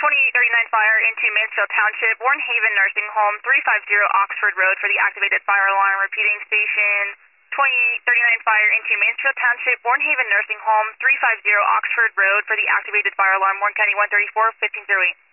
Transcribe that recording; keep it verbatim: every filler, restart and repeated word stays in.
twenty-eight thirty-nine fire into Mansfield Township, Warren Haven Nursing Home, three fifty Oxford Road for the activated fire alarm. Repeating station twenty-eight thirty-nine fire into Mansfield Township, Warren Haven Nursing Home, three fifty Oxford Road for the activated fire alarm. Warren County one thirty-four, fifteen oh eight.